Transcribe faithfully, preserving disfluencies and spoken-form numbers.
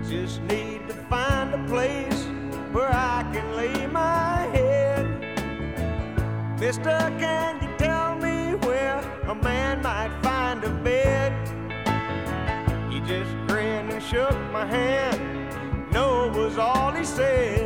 just need to find a place where I can lay my head. Mister, can you tell me where a man might find a bed? He just grinned and shook my hand. No was all he said.